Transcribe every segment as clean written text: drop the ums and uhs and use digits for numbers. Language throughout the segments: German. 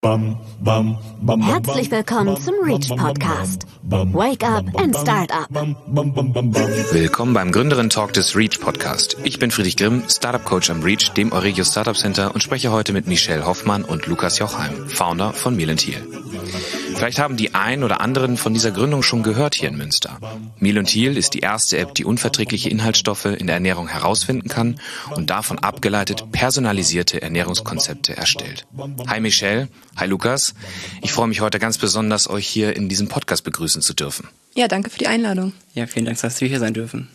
Herzlich willkommen zum Reach Podcast. Wake up and start up. Willkommen beim Gründerinnen-Talk des Reach Podcast. Ich bin Friedrich Grimm, Startup Coach am Reach, dem Euregio Startup Center, und spreche heute mit Michelle Hoffmann und Lukas Jochheim, Founder von Meal & Heal. Vielleicht haben die einen oder anderen von dieser Gründung schon gehört hier in Münster. Meal & Heal ist die erste App, die unverträgliche Inhaltsstoffe in der Ernährung herausfinden kann und davon abgeleitet personalisierte Ernährungskonzepte erstellt. Hi Michelle, hi Lukas. Ich freue mich heute ganz besonders, euch hier in diesem Podcast begrüßen zu dürfen. Ja, danke für die Einladung. Ja, vielen Dank, dass wir hier sein dürfen.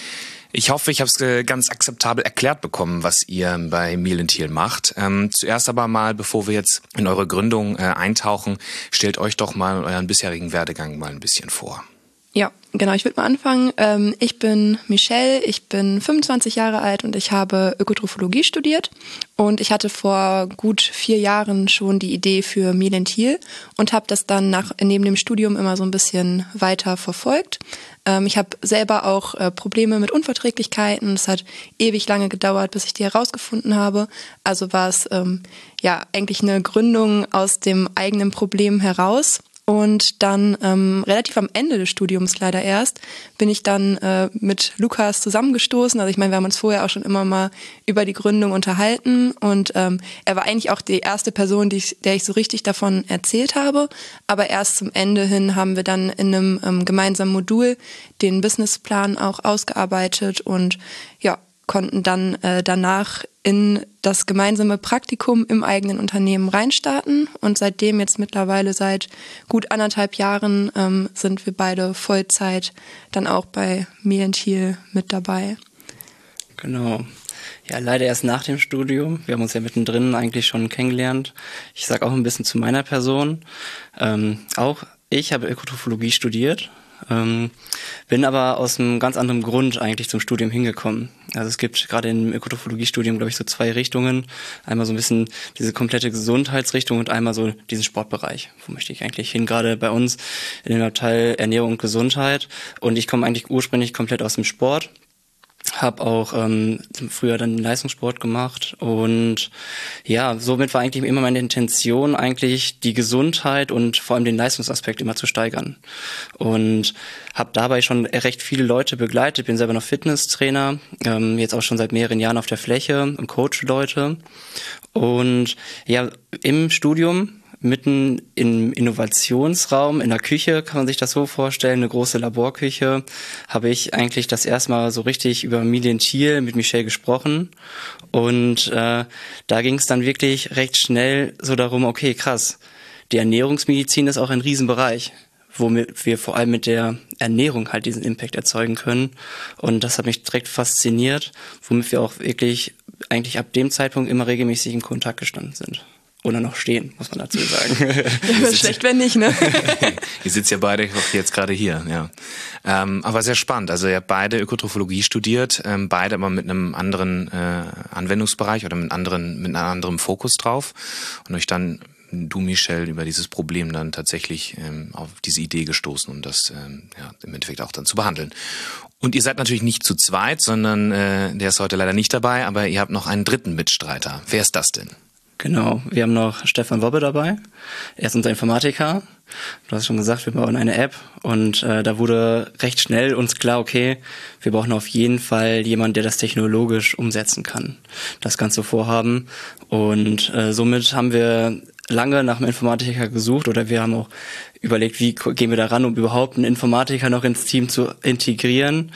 Ich hoffe, ich habe es ganz akzeptabel erklärt bekommen, was ihr bei Meal & Heal macht. Zuerst aber mal, bevor wir jetzt in eure Gründung eintauchen, stellt euch doch mal euren bisherigen Werdegang mal ein bisschen vor. Ja, genau, ich würde mal anfangen. Ich bin Michelle, ich bin 25 Jahre alt und ich habe Ökotrophologie studiert. Und ich hatte vor gut 4 Jahren schon die Idee für Meal & Heal und habe das dann neben dem Studium immer so ein bisschen weiter verfolgt. Ich habe selber auch Probleme mit Unverträglichkeiten. Es hat ewig lange gedauert, bis ich die herausgefunden habe. Also war es eigentlich eine Gründung aus dem eigenen Problem heraus. Und dann relativ am Ende des Studiums leider erst bin ich dann mit Lukas zusammengestoßen. Also ich meine, wir haben uns vorher auch schon immer mal über die Gründung unterhalten und er war eigentlich auch die erste Person, der ich so richtig davon erzählt habe. Aber erst zum Ende hin haben wir dann in einem gemeinsamen Modul den Businessplan auch ausgearbeitet und ja, konnten dann danach in das gemeinsame Praktikum im eigenen Unternehmen reinstarten. Und seitdem, jetzt mittlerweile seit gut 1,5 Jahren, sind wir beide Vollzeit dann auch bei Meal & Heal mit dabei. Genau. Ja, leider erst nach dem Studium. Wir haben uns ja mittendrin eigentlich schon kennengelernt. Ich sage auch ein bisschen zu meiner Person. Auch ich habe Ökotrophologie studiert. Bin aber aus einem ganz anderen Grund eigentlich zum Studium hingekommen. Also es gibt gerade im Ökotrophologie-Studium, glaube ich, so 2 Richtungen. Einmal so ein bisschen diese komplette Gesundheitsrichtung und einmal so diesen Sportbereich. Wo möchte ich eigentlich hin? Gerade bei uns in dem Abteil Ernährung und Gesundheit. Und ich komme eigentlich ursprünglich komplett aus dem Sport. Habe auch früher dann Leistungssport gemacht und ja, somit war eigentlich immer meine Intention, eigentlich die Gesundheit und vor allem den Leistungsaspekt immer zu steigern. Und habe dabei schon recht viele Leute begleitet, bin selber noch Fitnesstrainer, jetzt auch schon seit mehreren Jahren auf der Fläche und coach Leute. Und ja, im Studium mitten im Innovationsraum, in der Küche, kann man sich das so vorstellen, eine große Laborküche, habe ich eigentlich das erste Mal so richtig über Meal & Heal mit Michelle gesprochen. Und da ging es dann wirklich recht schnell so darum, okay, krass, die Ernährungsmedizin ist auch ein Riesenbereich, womit wir vor allem mit der Ernährung halt diesen Impact erzeugen können. Und das hat mich direkt fasziniert, womit wir auch wirklich eigentlich ab dem Zeitpunkt immer regelmäßig in Kontakt gestanden sind. Oder noch stehen, muss man dazu sagen. Ja, schlecht, wenn nicht, ne? Ihr sitzt ja beide auch jetzt gerade hier, ja. Aber sehr spannend. Also ihr habt beide Ökotrophologie studiert, beide aber mit einem anderen Anwendungsbereich oder mit einem anderen Fokus drauf. Und euch dann, du Michelle, über dieses Problem dann tatsächlich auf diese Idee gestoßen, um das im Endeffekt auch dann zu behandeln. Und ihr seid natürlich nicht zu zweit, sondern der ist heute leider nicht dabei, aber ihr habt noch einen dritten Mitstreiter. Wer ist das denn? Genau, wir haben noch Stefan Wobbe dabei. Er ist unser Informatiker. Du hast schon gesagt, wir bauen eine App und da wurde recht schnell uns klar, okay, wir brauchen auf jeden Fall jemanden, der das technologisch umsetzen kann, das ganze Vorhaben. Und somit haben wir lange nach einem Informatiker gesucht oder wir haben auch überlegt, wie gehen wir daran, um überhaupt einen Informatiker noch ins Team zu integrieren.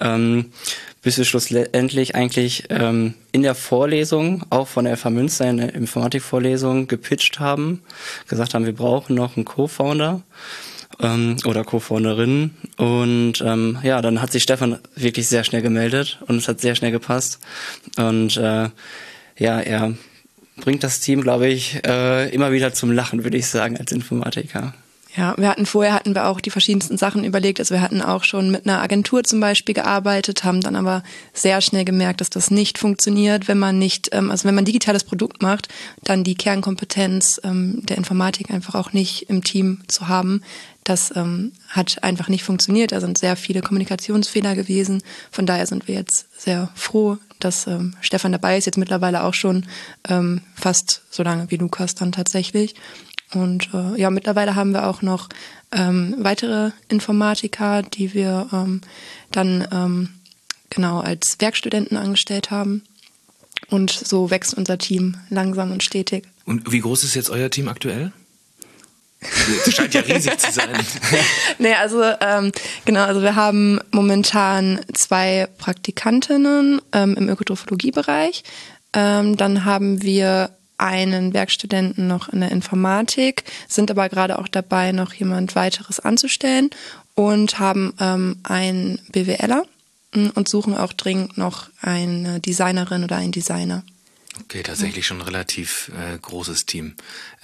Bis wir schlussendlich eigentlich in der Vorlesung, auch von der FH Münster in der Informatikvorlesung, gepitcht haben, gesagt haben, wir brauchen noch einen Co-Founder oder Co-Founderin. Und dann hat sich Stefan wirklich sehr schnell gemeldet und es hat sehr schnell gepasst. Und er bringt das Team, glaube ich, immer wieder zum Lachen, würde ich sagen, als Informatiker. Ja, vorher hatten wir auch die verschiedensten Sachen überlegt. Also wir hatten auch schon mit einer Agentur zum Beispiel gearbeitet, haben dann aber sehr schnell gemerkt, dass das nicht funktioniert, wenn man nicht, wenn man ein digitales Produkt macht, dann die Kernkompetenz der Informatik einfach auch nicht im Team zu haben. Das hat einfach nicht funktioniert. Da sind sehr viele Kommunikationsfehler gewesen. Von daher sind wir jetzt sehr froh, dass Stefan dabei ist. Jetzt mittlerweile auch schon fast so lange wie Lukas dann tatsächlich. Und mittlerweile haben wir auch noch weitere Informatiker, die wir dann als Werkstudenten angestellt haben. Und so wächst unser Team langsam und stetig. Und wie groß ist jetzt euer Team aktuell? Das scheint ja riesig zu sein. Also wir haben momentan 2 Praktikantinnen im Ökotrophologiebereich. Dann haben wir einen Werkstudenten noch in der Informatik, sind aber gerade auch dabei, noch jemand weiteres anzustellen und haben einen BWLer und suchen auch dringend noch eine Designerin oder einen Designer. Okay, tatsächlich schon ein relativ großes Team.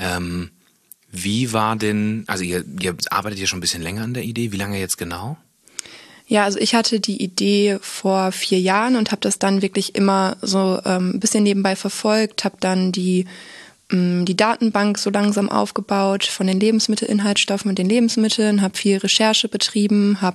Wie war denn, also ihr arbeitet ja schon ein bisschen länger an der Idee, wie lange jetzt genau? Ja, also ich hatte die Idee vor 4 Jahren und habe das dann wirklich immer so ein bisschen nebenbei verfolgt, habe dann die Datenbank so langsam aufgebaut von den Lebensmittelinhaltsstoffen und den Lebensmitteln, habe viel Recherche betrieben, habe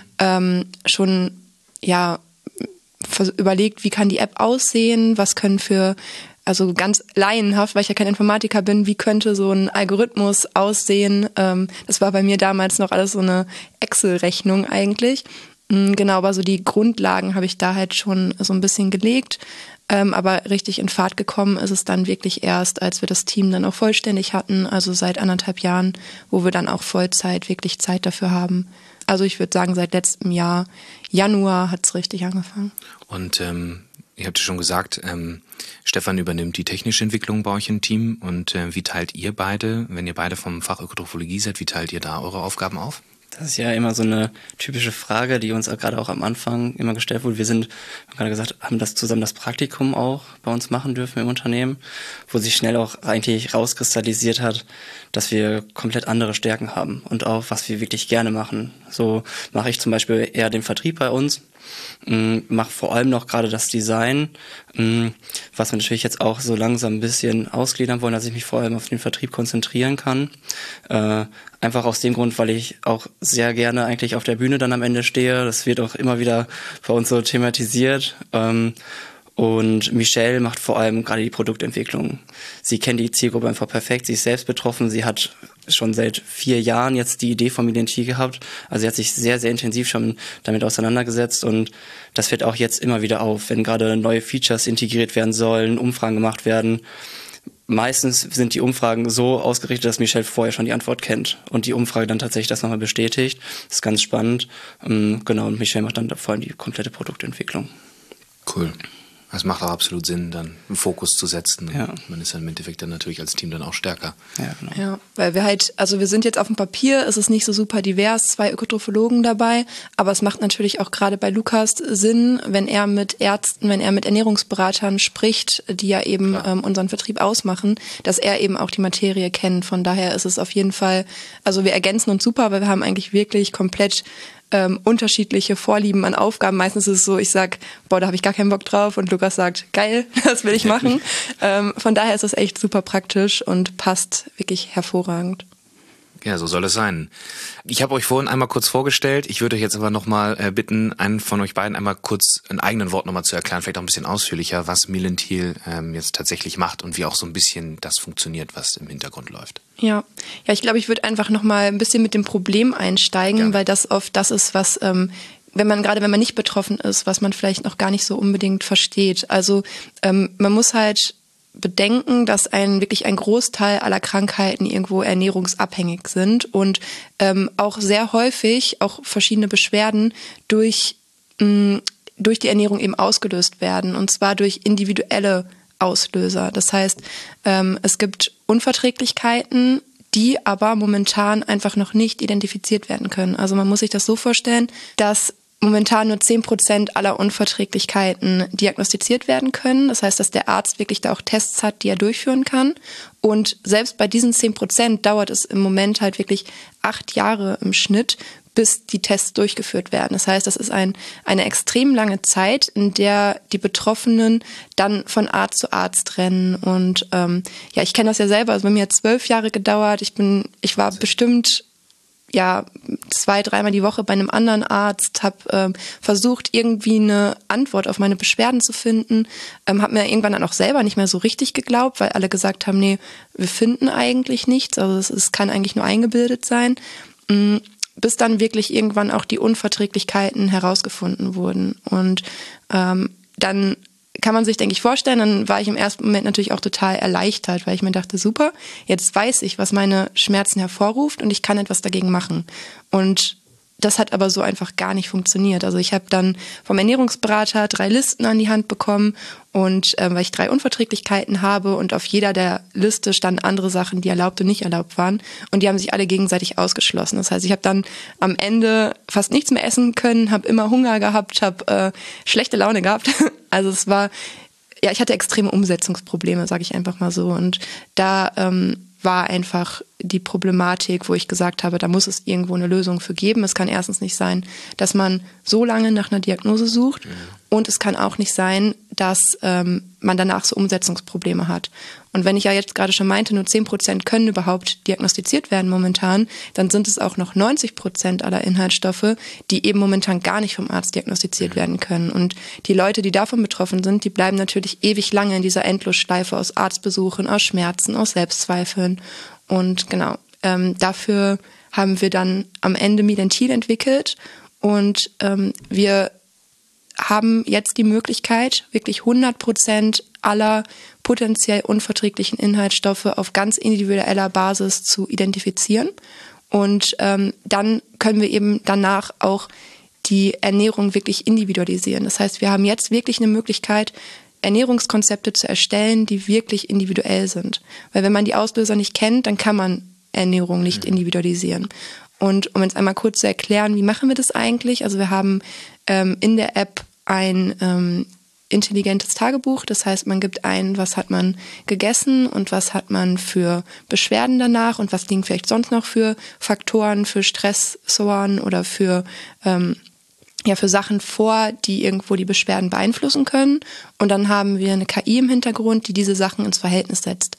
schon überlegt, wie kann die App aussehen, was können also ganz laienhaft, weil ich ja kein Informatiker bin, wie könnte so ein Algorithmus aussehen? Das war bei mir damals noch alles so eine Excel-Rechnung eigentlich. Genau, aber so die Grundlagen habe ich da halt schon so ein bisschen gelegt. Aber richtig in Fahrt gekommen ist es dann wirklich erst, als wir das Team dann auch vollständig hatten, also seit 1,5 Jahren, wo wir dann auch Vollzeit wirklich Zeit dafür haben. Also ich würde sagen, seit letztem Jahr, Januar, hat es richtig angefangen. Und ihr habt ja schon gesagt, Stefan übernimmt die technische Entwicklung bei euch im Team. Und wie teilt ihr beide, wenn ihr beide vom Fach Ökotrophologie seid, wie teilt ihr da eure Aufgaben auf? Das ist ja immer so eine typische Frage, die uns gerade auch am Anfang immer gestellt wurde. Wir haben gerade gesagt, haben das zusammen das Praktikum auch bei uns machen dürfen im Unternehmen, wo sich schnell auch eigentlich rauskristallisiert hat, dass wir komplett andere Stärken haben und auch, was wir wirklich gerne machen. So mache ich zum Beispiel eher den Vertrieb bei uns, mache vor allem noch gerade das Design, was wir natürlich jetzt auch so langsam ein bisschen ausgliedern wollen, dass ich mich vor allem auf den Vertrieb konzentrieren kann. Einfach aus dem Grund, weil ich auch sehr gerne eigentlich auf der Bühne dann am Ende stehe. Das wird auch immer wieder bei uns so thematisiert. Und Michelle macht vor allem gerade die Produktentwicklung. Sie kennt die Zielgruppe einfach perfekt. Sie ist selbst betroffen. Sie hat schon seit 4 Jahren jetzt die Idee von Millentil gehabt. Also sie hat sich sehr, sehr intensiv schon damit auseinandergesetzt. Und das fällt auch jetzt immer wieder auf, wenn gerade neue Features integriert werden sollen, Umfragen gemacht werden. Meistens sind die Umfragen so ausgerichtet, dass Michelle vorher schon die Antwort kennt und die Umfrage dann tatsächlich das nochmal bestätigt. Das ist ganz spannend. Genau, und Michelle macht dann vor allem die komplette Produktentwicklung. Cool. Es macht auch absolut Sinn, dann einen Fokus zu setzen. Ja. Man ist dann im Endeffekt dann natürlich als Team dann auch stärker. Ja, genau. Ja, weil wir sind jetzt auf dem Papier, es ist nicht so super divers, 2 Ökotrophologen dabei, aber es macht natürlich auch gerade bei Lukas Sinn, wenn er mit Ärzten, wenn er mit Ernährungsberatern spricht, die ja eben unseren Vertrieb ausmachen, dass er eben auch die Materie kennt. Von daher ist es auf jeden Fall, also wir ergänzen uns super, weil wir haben eigentlich wirklich komplett unterschiedliche Vorlieben an Aufgaben. Meistens ist es so, ich sag, da habe ich gar keinen Bock drauf und Lukas sagt, geil, das will ich machen. Von daher ist das echt super praktisch und passt wirklich hervorragend. Ja, so soll es sein. Ich habe euch vorhin einmal kurz vorgestellt. Ich würde euch jetzt aber nochmal bitten, einen von euch beiden einmal kurz in eigenen Worten nochmal zu erklären, vielleicht auch ein bisschen ausführlicher, was Millentil jetzt tatsächlich macht und wie auch so ein bisschen das funktioniert, was im Hintergrund läuft. Ja, ich glaube, ich würde einfach nochmal ein bisschen mit dem Problem einsteigen, weil das oft das ist, was wenn man nicht betroffen ist, was man vielleicht noch gar nicht so unbedingt versteht. Also man muss halt bedenken, dass wirklich ein Großteil aller Krankheiten irgendwo ernährungsabhängig sind und auch sehr häufig auch verschiedene Beschwerden durch die Ernährung eben ausgelöst werden, und zwar durch individuelle Auslöser. Das heißt, es gibt Unverträglichkeiten, die aber momentan einfach noch nicht identifiziert werden können. Also man muss sich das so vorstellen, dass momentan nur 10% aller Unverträglichkeiten diagnostiziert werden können. Das heißt, dass der Arzt wirklich da auch Tests hat, die er durchführen kann. Und selbst bei diesen 10% dauert es im Moment halt wirklich 8 Jahre im Schnitt, bis die Tests durchgeführt werden. Das heißt, das ist eine extrem lange Zeit, in der die Betroffenen dann von Arzt zu Arzt rennen. Und ich kenne das ja selber. Also bei mir hat 12 Jahre gedauert. Ich war bestimmt ja 2-3 Mal die Woche bei einem anderen Arzt, habe versucht, irgendwie eine Antwort auf meine Beschwerden zu finden, habe mir irgendwann dann auch selber nicht mehr so richtig geglaubt, weil alle gesagt haben, nee, wir finden eigentlich nichts, also es kann eigentlich nur eingebildet sein, bis dann wirklich irgendwann auch die Unverträglichkeiten herausgefunden wurden. Und dann kann man sich, denke ich, vorstellen, dann war ich im ersten Moment natürlich auch total erleichtert, weil ich mir dachte, super, jetzt weiß ich, was meine Schmerzen hervorruft und ich kann etwas dagegen machen. Und das hat aber so einfach gar nicht funktioniert. Also ich habe dann vom Ernährungsberater 3 Listen an die Hand bekommen und weil ich 3 Unverträglichkeiten habe und auf jeder der Liste standen andere Sachen, die erlaubt und nicht erlaubt waren und die haben sich alle gegenseitig ausgeschlossen. Das heißt, ich habe dann am Ende fast nichts mehr essen können, habe immer Hunger gehabt, habe schlechte Laune gehabt. Also es war, ja, ich hatte extreme Umsetzungsprobleme, sage ich einfach mal so. Und da war einfach die Problematik, wo ich gesagt habe, da muss es irgendwo eine Lösung für geben. Es kann erstens nicht sein, dass man so lange nach einer Diagnose sucht und es kann auch nicht sein, dass man danach so Umsetzungsprobleme hat. Und wenn ich ja jetzt gerade schon meinte, nur 10% können überhaupt diagnostiziert werden momentan, dann sind es auch noch 90% aller Inhaltsstoffe, die eben momentan gar nicht vom Arzt diagnostiziert werden können. Und die Leute, die davon betroffen sind, die bleiben natürlich ewig lange in dieser Endlosschleife aus Arztbesuchen, aus Schmerzen, aus Selbstzweifeln. Und genau, dafür haben wir dann am Ende Milentil entwickelt und wir haben jetzt die Möglichkeit, wirklich 100% aller potenziell unverträglichen Inhaltsstoffe auf ganz individueller Basis zu identifizieren. Und dann können wir eben danach auch die Ernährung wirklich individualisieren. Das heißt, wir haben jetzt wirklich eine Möglichkeit, Ernährungskonzepte zu erstellen, die wirklich individuell sind. Weil wenn man die Auslöser nicht kennt, dann kann man Ernährung nicht individualisieren. Und um jetzt einmal kurz zu erklären, wie machen wir das eigentlich? Also wir haben in der App ein intelligentes Tagebuch. Das heißt, man gibt ein, was hat man gegessen und was hat man für Beschwerden danach und was liegen vielleicht sonst noch für Faktoren, für Stressoren oder für Sachen vor, die irgendwo die Beschwerden beeinflussen können. Und dann haben wir eine KI im Hintergrund, die diese Sachen ins Verhältnis setzt.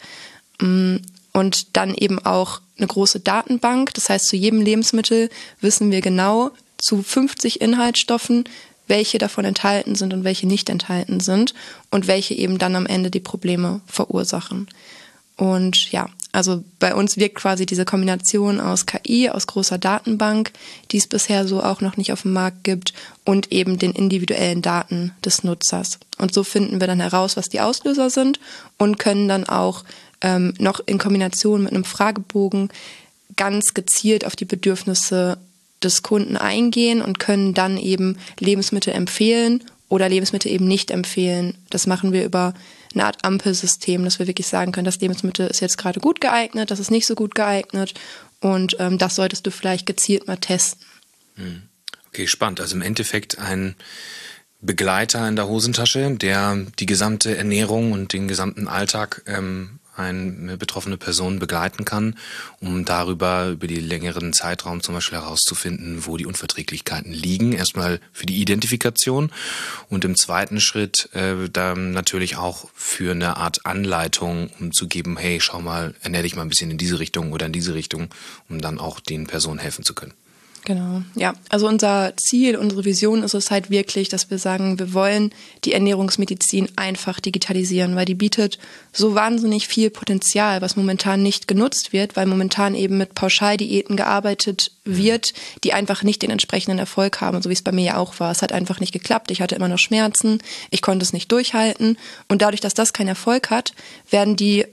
Und dann eben auch eine große Datenbank. Das heißt, zu jedem Lebensmittel wissen wir genau zu 50 Inhaltsstoffen, welche davon enthalten sind und welche nicht enthalten sind und welche eben dann am Ende die Probleme verursachen. Und ja, also bei uns wirkt quasi diese Kombination aus KI, aus großer Datenbank, die es bisher so auch noch nicht auf dem Markt gibt, und eben den individuellen Daten des Nutzers. Und so finden wir dann heraus, was die Auslöser sind und können dann auch noch in Kombination mit einem Fragebogen ganz gezielt auf die Bedürfnisse des Kunden eingehen und können dann eben Lebensmittel empfehlen oder Lebensmittel eben nicht empfehlen. Das machen wir über eine Art Ampelsystem, dass wir wirklich sagen können, das Lebensmittel ist jetzt gerade gut geeignet, das ist nicht so gut geeignet und das solltest du vielleicht gezielt mal testen. Okay, spannend. Also im Endeffekt ein Begleiter in der Hosentasche, der die gesamte Ernährung und den gesamten Alltag eine betroffene Person begleiten kann, um darüber über die längeren Zeitraum zum Beispiel herauszufinden, wo die Unverträglichkeiten liegen. Erstmal für die Identifikation und im zweiten Schritt dann natürlich auch für eine Art Anleitung, um zu geben, hey, schau mal, ernähr dich mal ein bisschen in diese Richtung oder in diese Richtung, um dann auch den Personen helfen zu können. Genau, ja. Also unser Ziel, unsere Vision ist es halt wirklich, dass wir sagen, wir wollen die Ernährungsmedizin einfach digitalisieren, weil die bietet so wahnsinnig viel Potenzial, was momentan nicht genutzt wird, weil momentan eben mit Pauschaldiäten gearbeitet wird, die einfach nicht den entsprechenden Erfolg haben, so wie es bei mir ja auch war. Es hat einfach nicht geklappt, ich hatte immer noch Schmerzen, ich konnte es nicht durchhalten und dadurch, dass das keinen Erfolg hat, werden sie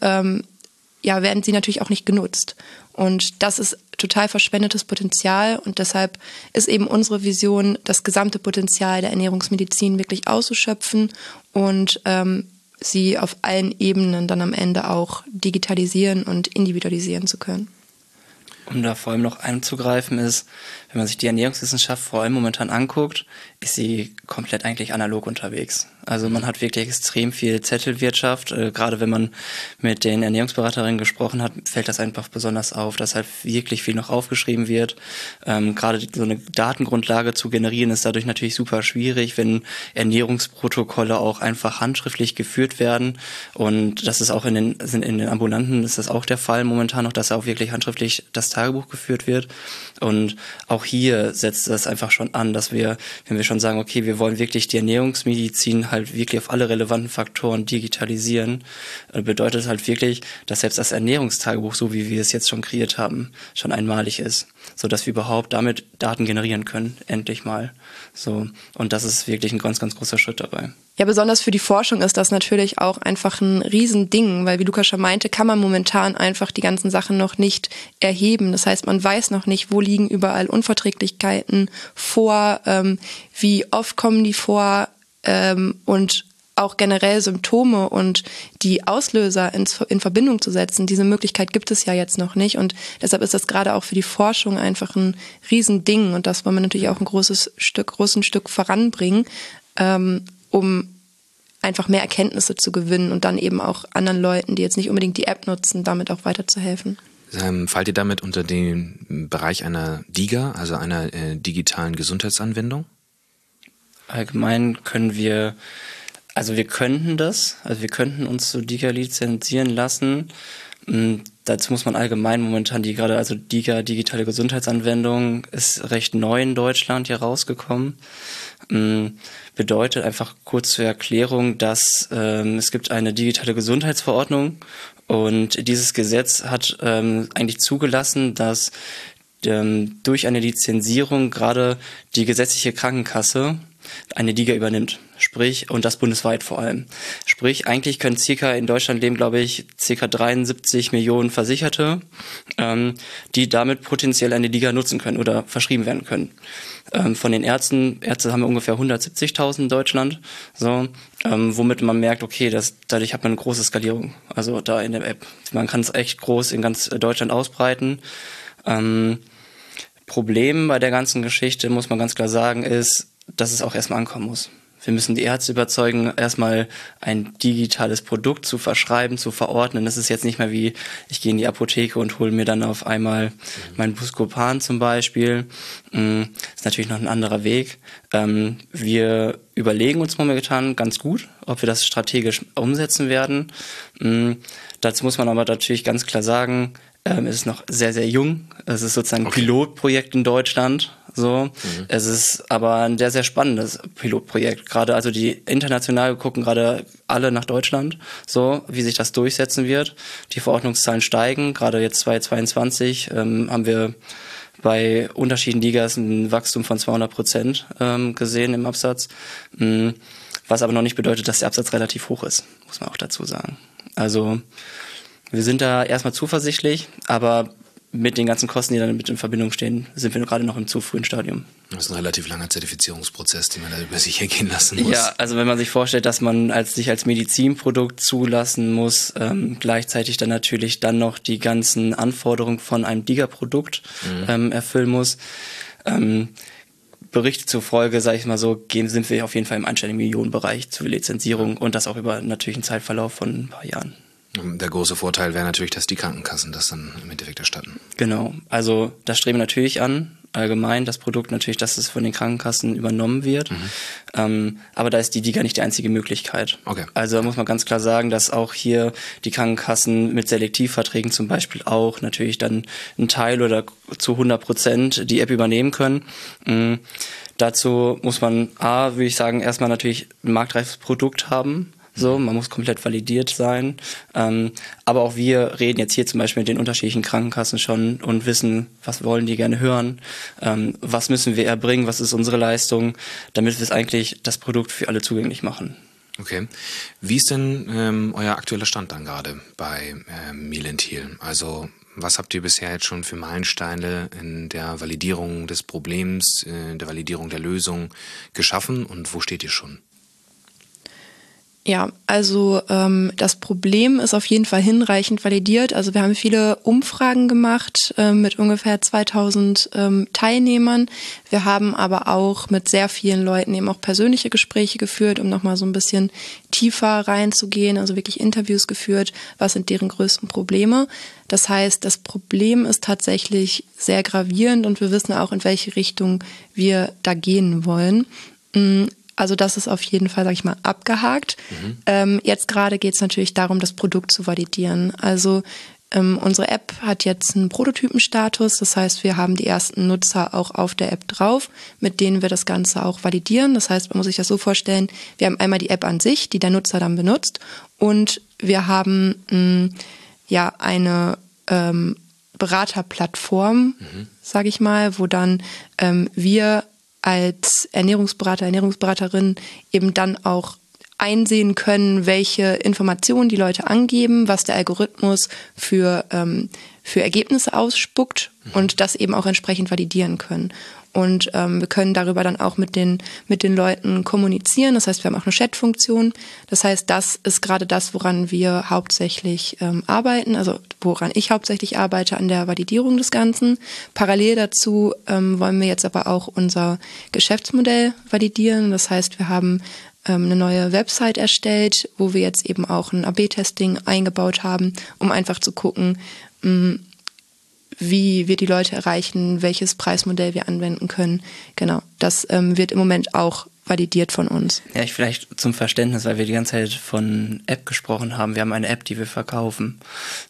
natürlich auch nicht genutzt. Und das ist total verschwendetes Potenzial und deshalb ist eben unsere Vision, das gesamte Potenzial der Ernährungsmedizin wirklich auszuschöpfen und sie auf allen Ebenen dann am Ende auch digitalisieren und individualisieren zu können. Um da vor allem noch einzugreifen ist, wenn man sich die Ernährungswissenschaft vor allem momentan anguckt, ist sie komplett eigentlich analog unterwegs. Also man hat wirklich extrem viel Zettelwirtschaft. Gerade wenn man mit den Ernährungsberaterinnen gesprochen hat, fällt das einfach besonders auf, dass halt wirklich viel noch aufgeschrieben wird. Gerade so eine Datengrundlage zu generieren ist dadurch natürlich super schwierig, wenn Ernährungsprotokolle auch einfach handschriftlich geführt werden. Und das ist auch in den Ambulanten ist das auch der Fall momentan noch, dass auch wirklich handschriftlich das Tagebuch geführt wird. Und auch hier setzt das einfach schon an, dass wir, wenn wir schon sagen, okay, wir wollen wirklich die Ernährungsmedizin halt wirklich auf alle relevanten Faktoren digitalisieren, bedeutet es halt wirklich, dass selbst das Ernährungstagebuch, so wie wir es jetzt schon kreiert haben, schon einmalig ist, so dass wir überhaupt damit Daten generieren können, endlich mal. So. Und das ist wirklich ein ganz, ganz großer Schritt dabei. Ja, besonders für die Forschung ist das natürlich auch einfach ein Riesending, weil wie Lukas schon meinte, kann man momentan einfach die ganzen Sachen noch nicht erheben. Das heißt, man weiß noch nicht, wo liegen überall Unverträglichkeiten vor, wie oft kommen die vor und auch generell Symptome und die Auslöser in Verbindung zu setzen. Diese Möglichkeit gibt es ja jetzt noch nicht und deshalb ist das gerade auch für die Forschung einfach ein Riesending und das wollen wir natürlich auch ein großes Stück voranbringen, um einfach mehr Erkenntnisse zu gewinnen und dann eben auch anderen Leuten, die jetzt nicht unbedingt die App nutzen, damit auch weiterzuhelfen. Fallt ihr damit unter den Bereich einer DiGA, also einer digitalen Gesundheitsanwendung? Allgemein können wir könnten uns zu DiGA lizenzieren lassen. Dazu muss man allgemein momentan DiGA, digitale Gesundheitsanwendung, ist recht neu in Deutschland hier rausgekommen. Bedeutet einfach kurz zur Erklärung, dass es gibt eine digitale Gesundheitsverordnung und dieses Gesetz hat eigentlich zugelassen, dass durch eine Lizenzierung gerade die gesetzliche Krankenkasse eine DiGA übernimmt. Sprich, und das bundesweit vor allem. Sprich, eigentlich können in Deutschland leben, glaube ich, ca. 73 Millionen Versicherte, die damit potenziell eine DiGA nutzen können oder verschrieben werden können. Von den Ärzte haben wir ungefähr 170.000 in Deutschland, so, womit man merkt, okay, dadurch hat man eine große Skalierung, also da in der App. Man kann es echt groß in ganz Deutschland ausbreiten. Problem bei der ganzen Geschichte, muss man ganz klar sagen, ist, dass es auch erstmal ankommen muss. Wir müssen die Ärzte überzeugen, erstmal ein digitales Produkt zu verschreiben, zu verordnen. Das ist jetzt nicht mehr wie, ich gehe in die Apotheke und hole mir dann auf einmal mein Buscopan zum Beispiel. Das ist natürlich noch ein anderer Weg. Wir überlegen uns momentan ganz gut, ob wir das strategisch umsetzen werden. Dazu muss man aber natürlich ganz klar sagen, es ist noch sehr, sehr jung. Es ist sozusagen ein Pilotprojekt in Deutschland. So. Es ist aber ein sehr, sehr spannendes Pilotprojekt. Gerade also die international gucken gerade alle nach Deutschland, so wie sich das durchsetzen wird. Die Verordnungszahlen steigen. Gerade jetzt 2022 haben wir bei unterschiedlichen Ligas ein Wachstum von 200% gesehen im Absatz. Was aber noch nicht bedeutet, dass der Absatz relativ hoch ist, muss man auch dazu sagen. Also wir sind da erstmal zuversichtlich, aber mit den ganzen Kosten, die damit in Verbindung stehen, sind wir gerade noch im zu frühen Stadium. Das ist ein relativ langer Zertifizierungsprozess, den man da über sich ergehen lassen muss. Ja, also wenn man sich vorstellt, dass man sich als Medizinprodukt zulassen muss, gleichzeitig dann natürlich dann noch die ganzen Anforderungen von einem DiGA-Produkt erfüllen muss. Berichte zufolge, sage ich mal so, sind wir auf jeden Fall im einstelligen Millionenbereich zur Lizenzierung und das auch über natürlich einen Zeitverlauf von ein paar Jahren. Der große Vorteil wäre natürlich, dass die Krankenkassen das dann im Endeffekt erstatten. Genau, also das streben wir natürlich an, allgemein das Produkt natürlich, dass es von den Krankenkassen übernommen wird, aber da ist die DiGA nicht die einzige Möglichkeit. Okay. Also da muss man ganz klar sagen, dass auch hier die Krankenkassen mit Selektivverträgen zum Beispiel auch natürlich dann einen Teil oder zu 100% die App übernehmen können. Dazu muss man würde ich sagen, erstmal natürlich ein marktreifes Produkt haben. So, man muss komplett validiert sein. Aber auch wir reden jetzt hier zum Beispiel mit den unterschiedlichen Krankenkassen schon und wissen, was wollen die gerne hören, was müssen wir erbringen, was ist unsere Leistung, damit wir es eigentlich das Produkt für alle zugänglich machen. Okay. Wie ist denn euer aktueller Stand dann gerade bei Melentil? Also was habt ihr bisher jetzt schon für Meilensteine in der Validierung des Problems, in der Validierung der Lösung geschaffen und wo steht ihr schon? Ja, also das Problem ist auf jeden Fall hinreichend validiert. Also wir haben viele Umfragen gemacht mit ungefähr 2000 Teilnehmern. Wir haben aber auch mit sehr vielen Leuten eben auch persönliche Gespräche geführt, um nochmal so ein bisschen tiefer reinzugehen, also wirklich Interviews geführt. Was sind deren größten Probleme? Das heißt, das Problem ist tatsächlich sehr gravierend und wir wissen auch, in welche Richtung wir da gehen wollen. Also das ist auf jeden Fall, sag ich mal, abgehakt. Jetzt gerade geht es natürlich darum, das Produkt zu validieren. Also unsere App hat jetzt einen Prototypenstatus. Das heißt, wir haben die ersten Nutzer auch auf der App drauf, mit denen wir das Ganze auch validieren. Das heißt, man muss sich das so vorstellen, wir haben einmal die App an sich, die der Nutzer dann benutzt. Und wir haben eine Beraterplattform, sage ich mal, wo dann wir als Ernährungsberater, Ernährungsberaterin eben dann auch einsehen können, welche Informationen die Leute angeben, was der Algorithmus für Ergebnisse ausspuckt und das eben auch entsprechend validieren können. Und wir können darüber dann auch mit den Leuten kommunizieren. Das heißt, wir haben auch eine Chat-Funktion. Das heißt, das ist gerade das, woran wir hauptsächlich arbeiten, also woran ich hauptsächlich arbeite, an der Validierung des Ganzen. Parallel dazu wollen wir jetzt aber auch unser Geschäftsmodell validieren. Das heißt, wir haben eine neue Website erstellt, wo wir jetzt eben auch ein AB-Testing eingebaut haben, um einfach zu gucken, wie wir die Leute erreichen, welches Preismodell wir anwenden können. Genau, das wird im Moment auch validiert von uns. Ja, vielleicht zum Verständnis, weil wir die ganze Zeit von App gesprochen haben. Wir haben eine App, die wir verkaufen.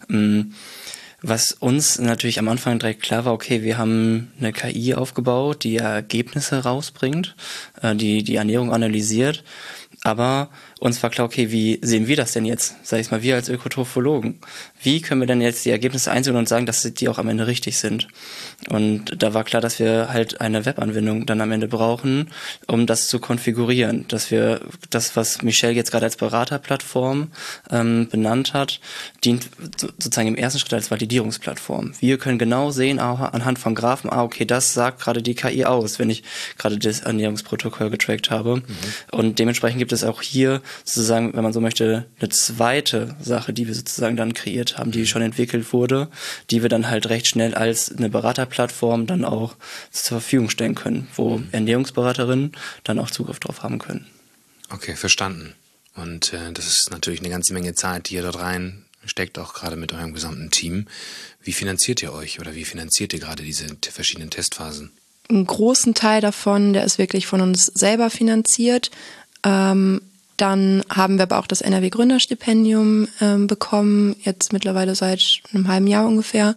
Was uns natürlich am Anfang direkt klar war, okay, wir haben eine KI aufgebaut, die Ergebnisse rausbringt, die Ernährung analysiert. Aber uns war klar, okay, wie sehen wir das denn jetzt? Sag ich mal, wir als Ökotrophologen. Wie können wir denn jetzt die Ergebnisse einsehen und sagen, dass die auch am Ende richtig sind? Und da war klar, dass wir halt eine Webanwendung dann am Ende brauchen, um das zu konfigurieren. Dass wir das, was Michelle jetzt gerade als Beraterplattform benannt hat, dient sozusagen im ersten Schritt als Validierungsplattform. Wir können genau sehen, anhand von Graphen, okay, das sagt gerade die KI aus, wenn ich gerade das Ernährungsprotokoll getrackt habe. Und dementsprechend gibt es auch hier sozusagen, wenn man so möchte, eine zweite Sache, die wir sozusagen dann kreiert haben, die schon entwickelt wurde, die wir dann halt recht schnell als eine Beraterplattform dann auch zur Verfügung stellen können, wo Ernährungsberaterinnen dann auch Zugriff drauf haben können. Okay, verstanden. Und das ist natürlich eine ganze Menge Zeit, die ihr dort rein steckt, auch gerade mit eurem gesamten Team. Wie finanziert ihr euch oder wie finanziert ihr gerade diese verschiedenen Testphasen? Einen großen Teil davon, der ist wirklich von uns selber finanziert. Dann haben wir aber auch das NRW-Gründerstipendium bekommen, jetzt mittlerweile seit einem halben Jahr ungefähr.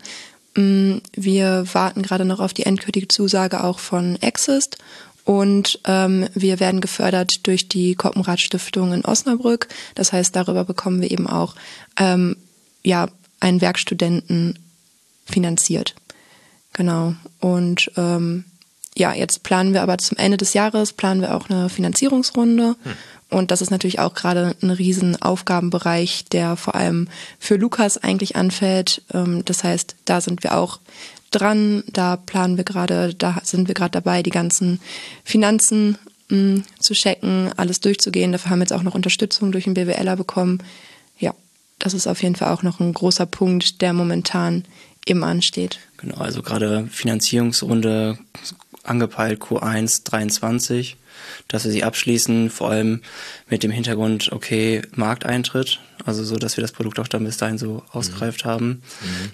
Wir warten gerade noch auf die endgültige Zusage auch von Exist und wir werden gefördert durch die Koppenrad-Stiftung in Osnabrück. Das heißt, darüber bekommen wir eben auch einen Werkstudenten finanziert. Genau. Und jetzt planen wir aber zum Ende des Jahres auch eine Finanzierungsrunde. Und das ist natürlich auch gerade ein riesen Aufgabenbereich, der vor allem für Lukas eigentlich anfällt. Das heißt, da sind wir auch dran, da sind wir gerade dabei, die ganzen Finanzen zu checken, alles durchzugehen. Dafür haben wir jetzt auch noch Unterstützung durch den BWLer bekommen. Ja, das ist auf jeden Fall auch noch ein großer Punkt, der momentan eben ansteht. Genau, also gerade Finanzierungsrunde angepeilt Q1 23, dass wir sie abschließen, vor allem mit dem Hintergrund, okay, Markteintritt, also so, dass wir das Produkt auch dann bis dahin so ausgereift haben,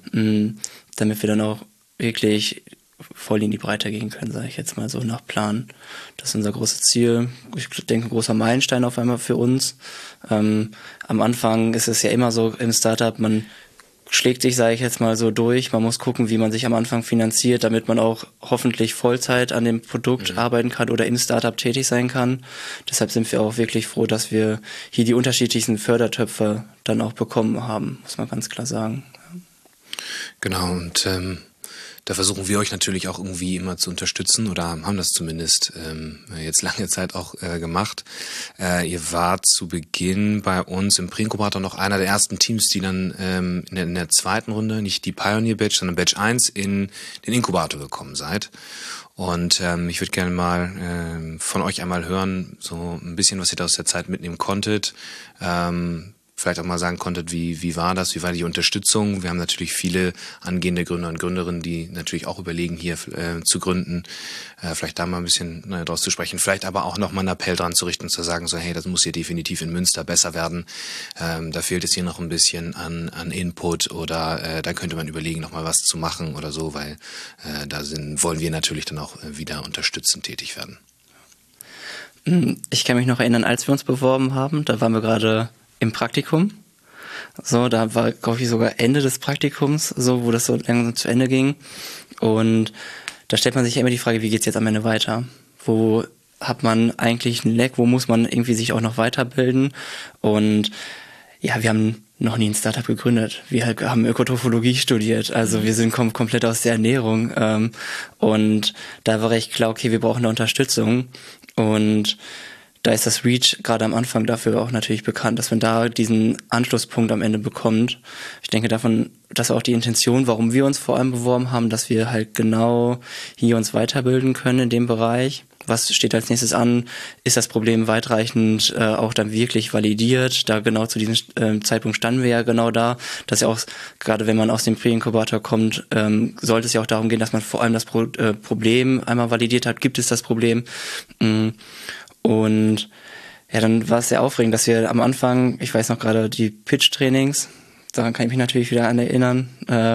damit wir dann auch wirklich voll in die Breite gehen können, sage ich jetzt mal so nach Plan. Das ist unser großes Ziel. Ich denke, ein großer Meilenstein auf einmal für uns. Am Anfang ist es ja immer so im Startup, man schlägt sich, sage ich jetzt mal so, durch. Man muss gucken, wie man sich am Anfang finanziert, damit man auch hoffentlich Vollzeit an dem Produkt arbeiten kann oder im Startup tätig sein kann. Deshalb sind wir auch wirklich froh, dass wir hier die unterschiedlichsten Fördertöpfe dann auch bekommen haben, muss man ganz klar sagen. Genau, und Da versuchen wir euch natürlich auch irgendwie immer zu unterstützen oder haben das zumindest jetzt lange Zeit auch gemacht. Ihr wart zu Beginn bei uns im Pre-Inkubator noch einer der ersten Teams, die dann in der zweiten Runde, nicht die Pioneer Batch, sondern Batch 1 in den Inkubator gekommen seid. Und ich würde gerne mal von euch einmal hören, so ein bisschen, was ihr da aus der Zeit mitnehmen konntet. Vielleicht auch mal sagen konntet, wie war das, wie war die Unterstützung? Wir haben natürlich viele angehende Gründer und Gründerinnen, die natürlich auch überlegen, hier zu gründen. Vielleicht da mal ein bisschen draus zu sprechen. Vielleicht aber auch nochmal einen Appell dran zu richten und zu sagen, so hey, das muss hier definitiv in Münster besser werden. Da fehlt es hier noch ein bisschen an Input oder da könnte man überlegen, nochmal was zu machen oder so, weil wollen wir natürlich dann auch wieder unterstützend tätig werden. Ich kann mich noch erinnern, als wir uns beworben haben, da waren wir gerade im Praktikum. So, da war, glaube ich, sogar Ende des Praktikums, so, wo das so langsam zu Ende ging. Und da stellt man sich immer die Frage, wie geht's jetzt am Ende weiter? Wo hat man eigentlich ein Leck? Wo muss man irgendwie sich auch noch weiterbilden? Und ja, wir haben noch nie ein Startup gegründet. Wir haben Ökotrophologie studiert, also wir sind komplett aus der Ernährung. Und da war recht klar, okay, wir brauchen eine Unterstützung. Und da ist das Reach gerade am Anfang dafür auch natürlich bekannt, dass man da diesen Anschlusspunkt am Ende bekommt. Ich denke davon, das war auch die Intention, warum wir uns vor allem beworben haben, dass wir halt genau hier uns weiterbilden können in dem Bereich. Was steht als nächstes an? Ist das Problem weitreichend auch dann wirklich validiert? Da genau zu diesem Zeitpunkt standen wir ja genau da, dass ja auch, gerade wenn man aus dem Pre-Inkubator kommt, sollte es ja auch darum gehen, dass man vor allem das Problem einmal validiert hat. Gibt es das Problem? Und ja, dann war es sehr aufregend, dass wir am Anfang, ich weiß noch gerade die Pitch-Trainings, daran kann ich mich natürlich wieder an erinnern,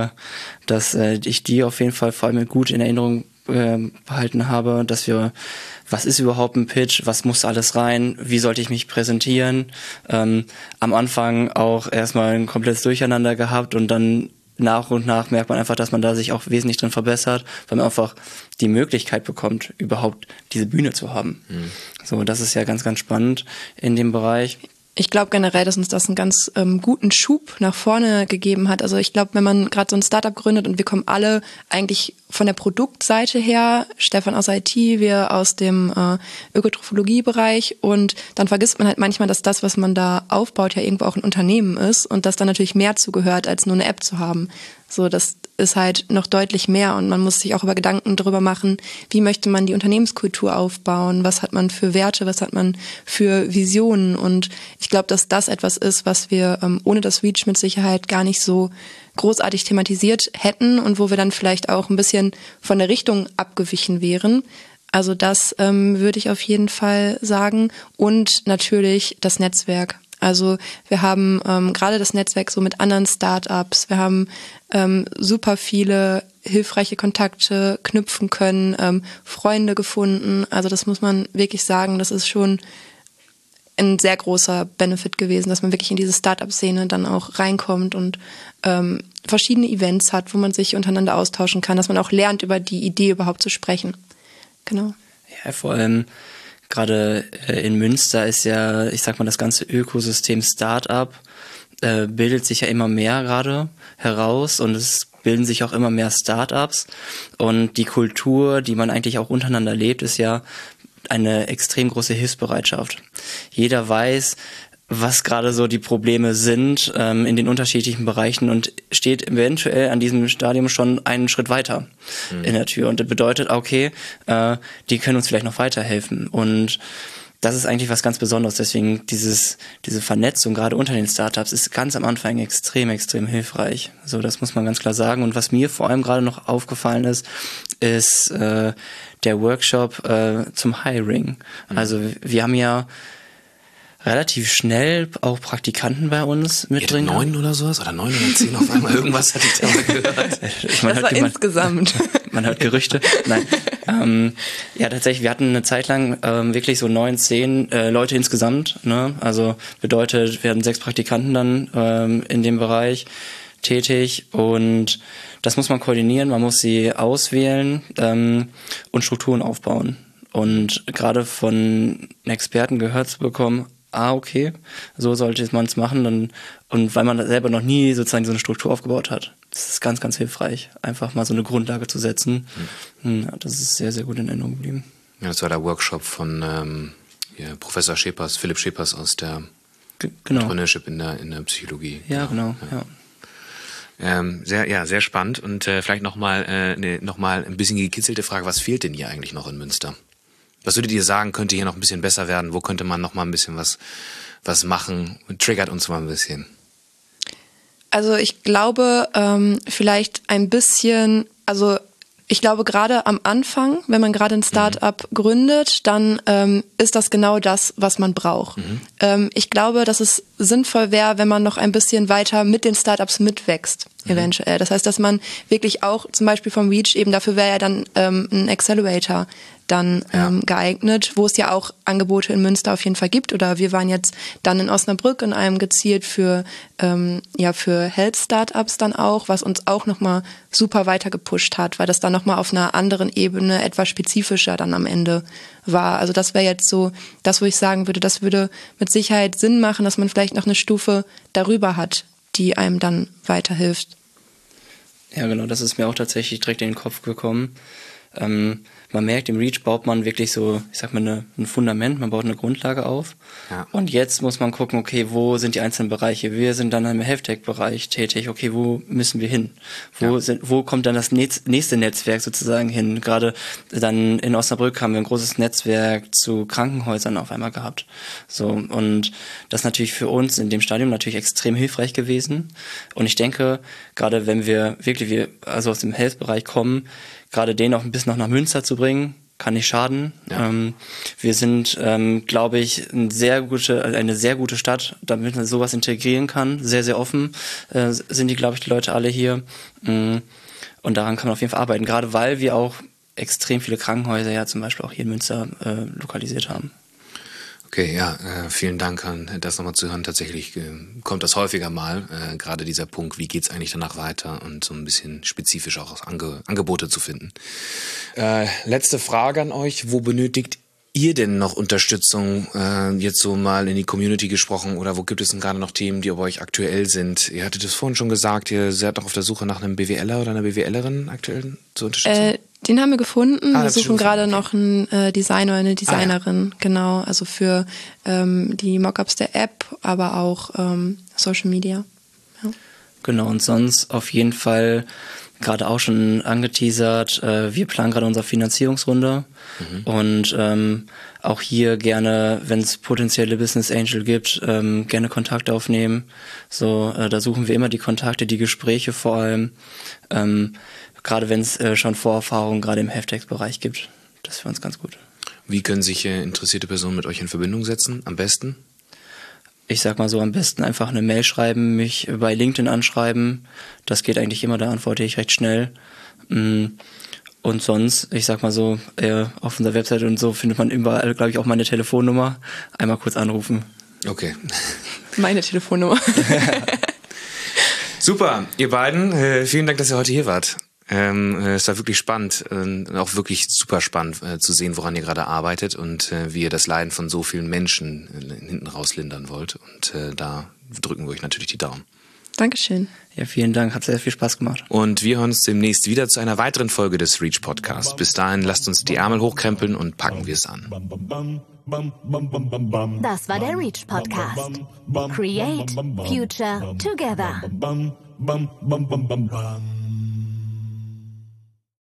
dass ich die auf jeden Fall vor allem gut in Erinnerung behalten habe, dass wir, was ist überhaupt ein Pitch, was muss alles rein, wie sollte ich mich präsentieren, am Anfang auch erstmal ein komplettes Durcheinander gehabt und dann nach und nach merkt man einfach, dass man da sich auch wesentlich drin verbessert, weil man einfach die Möglichkeit bekommt, überhaupt diese Bühne zu haben. Mhm. So, das ist ja ganz, ganz spannend in dem Bereich. Ich glaube generell, dass uns das einen ganz guten Schub nach vorne gegeben hat. Also ich glaube, wenn man gerade so ein Startup gründet und wir kommen alle eigentlich von der Produktseite her, Stefan aus IT, wir aus dem Ökotrophologie-Bereich, und dann vergisst man halt manchmal, dass das, was man da aufbaut, ja irgendwo auch ein Unternehmen ist und dass da natürlich mehr zugehört, als nur eine App zu haben. So, das ist halt noch deutlich mehr und man muss sich auch über Gedanken darüber machen, wie möchte man die Unternehmenskultur aufbauen, was hat man für Werte, was hat man für Visionen, und ich glaube, dass das etwas ist, was wir ohne das Reach mit Sicherheit gar nicht so großartig thematisiert hätten und wo wir dann vielleicht auch ein bisschen von der Richtung abgewichen wären. Also das würde ich auf jeden Fall sagen, und natürlich das Netzwerk. Also wir haben gerade das Netzwerk so mit anderen Startups, wir haben super viele hilfreiche Kontakte knüpfen können, Freunde gefunden. Also das muss man wirklich sagen, das ist schon ein sehr großer Benefit gewesen, dass man wirklich in diese Startup-Szene dann auch reinkommt und verschiedene Events hat, wo man sich untereinander austauschen kann, dass man auch lernt, über die Idee überhaupt zu sprechen. Genau. Ja, vor allem gerade in Münster ist ja, ich sag mal, das ganze Ökosystem Startup bildet sich ja immer mehr gerade heraus und es bilden sich auch immer mehr Startups und die Kultur, die man eigentlich auch untereinander lebt, ist ja eine extrem große Hilfsbereitschaft. Jeder weiß, was gerade so die Probleme sind in den unterschiedlichen Bereichen und steht eventuell an diesem Stadium schon einen Schritt weiter in der Tür. Und das bedeutet, okay, die können uns vielleicht noch weiterhelfen. Und das ist eigentlich was ganz Besonderes. Deswegen diese Vernetzung gerade unter den Startups ist ganz am Anfang extrem, extrem hilfreich. So, das muss man ganz klar sagen. Und was mir vor allem gerade noch aufgefallen ist der Workshop zum Hiring. Also wir haben ja relativ schnell auch Praktikanten bei uns mit drin. 9 oder sowas? Oder 9 oder 10 auf einmal? Irgendwas hatte ich da mal gehört. Das war insgesamt. Man hört Gerüchte. Nein. Ja, tatsächlich, wir hatten eine Zeit lang wirklich so 9, 10 Leute insgesamt. Ne? Also bedeutet, wir hatten 6 Praktikanten dann in dem Bereich tätig und das muss man koordinieren, man muss sie auswählen und Strukturen aufbauen. Und gerade von Experten gehört zu bekommen, okay, so sollte man es machen. Und weil man selber noch nie sozusagen so eine Struktur aufgebaut hat. Das ist ganz, ganz hilfreich, einfach mal so eine Grundlage zu setzen. Das ist sehr, sehr gut in Erinnerung geblieben. Ja, das war der Workshop von Professor Schepers, Philipp Schepers aus der Entrepreneurship in der Psychologie. Ja, genau. Ja. Sehr spannend. Und vielleicht nochmal ein bisschen gekitzelte Frage, was fehlt denn hier eigentlich noch in Münster? Was würdet ihr sagen, könnte hier noch ein bisschen besser werden? Wo könnte man noch mal ein bisschen was machen? Triggert uns mal ein bisschen. Also ich glaube, vielleicht ein bisschen, also ich glaube gerade am Anfang, wenn man gerade ein Start-up gründet, dann ist das genau das, was man braucht. Ich glaube, dass es sinnvoll wäre, wenn man noch ein bisschen weiter mit den Startups mitwächst, eventuell. Das heißt, dass man wirklich auch zum Beispiel vom Reach, eben dafür wäre ja dann ein Accelerator dann geeignet, wo es ja auch Angebote in Münster auf jeden Fall gibt. Oder wir waren jetzt dann in Osnabrück in einem gezielt für Health-Startups dann auch, was uns auch nochmal super weiter gepusht hat, weil das dann nochmal auf einer anderen Ebene etwas spezifischer dann am Ende war. Also das wäre jetzt so das, wo ich sagen würde, das würde mit Sicherheit Sinn machen, dass man vielleicht noch eine Stufe darüber hat, die einem dann weiterhilft. Ja, genau, das ist mir auch tatsächlich direkt in den Kopf gekommen. Man merkt, im Reach baut man wirklich so, ich sag mal, ein Fundament, man baut eine Grundlage auf. Ja. Und jetzt muss man gucken, okay, wo sind die einzelnen Bereiche? Wir sind dann im Health-Tech-Bereich tätig. Okay, wo müssen wir hin? Wo kommt dann das nächste Netzwerk sozusagen hin? Gerade dann in Osnabrück haben wir ein großes Netzwerk zu Krankenhäusern auf einmal gehabt. So, und das ist natürlich für uns in dem Stadium natürlich extrem hilfreich gewesen. Und ich denke, gerade wenn wir also aus dem Health-Bereich kommen, gerade den auch ein bisschen noch nach Münster zu bringen, kann nicht schaden. Ja. Wir sind, glaube ich, eine sehr gute Stadt, damit man sowas integrieren kann. Sehr, sehr offen sind die, glaube ich, die Leute alle hier. Und daran kann man auf jeden Fall arbeiten, gerade weil wir auch extrem viele Krankenhäuser ja zum Beispiel auch hier in Münster lokalisiert haben. Okay, ja, vielen Dank, das nochmal zu hören. Tatsächlich kommt das häufiger mal, gerade dieser Punkt, wie geht's eigentlich danach weiter und so ein bisschen spezifisch auch Angebote zu finden. Letzte Frage an euch, wo benötigt ihr denn noch Unterstützung, jetzt so mal in die Community gesprochen, oder wo gibt es denn gerade noch Themen, die bei euch aktuell sind? Ihr hattet es vorhin schon gesagt, ihr seid noch auf der Suche nach einem BWLer oder einer BWLerin aktuell zur Unterstützung? Den haben wir gefunden. Wir suchen gerade noch einen Designer, eine Designerin, genau, also für die Mockups der App, aber auch Social Media. Ja. Genau, und sonst auf jeden Fall gerade auch schon angeteasert, wir planen gerade unsere Finanzierungsrunde und auch hier gerne, wenn es potenzielle Business Angel gibt, gerne Kontakt aufnehmen. So, da suchen wir immer die Kontakte, die Gespräche vor allem, gerade wenn es schon Vorerfahrungen gerade im Health-Tech-Bereich gibt. Das ist für uns ganz gut. Wie können sich interessierte Personen mit euch in Verbindung setzen, am besten? Ich sag mal so, am besten einfach eine Mail schreiben, mich bei LinkedIn anschreiben. Das geht eigentlich immer, da antworte ich recht schnell. Und sonst, ich sag mal so, auf unserer Webseite und so findet man überall, glaube ich, auch meine Telefonnummer. Einmal kurz anrufen. Okay. Meine Telefonnummer. Super, ihr beiden, vielen Dank, dass ihr heute hier wart. Es war wirklich spannend, auch wirklich super spannend zu sehen, woran ihr gerade arbeitet und wie ihr das Leiden von so vielen Menschen hinten raus lindern wollt. Und da drücken wir euch natürlich die Daumen. Dankeschön. Ja, vielen Dank, hat sehr viel Spaß gemacht. Und wir hören uns demnächst wieder zu einer weiteren Folge des Reach Podcasts. Bis dahin, lasst uns die Ärmel hochkrempeln und packen wir es an. Das war der Reach Podcast. Create Future Together.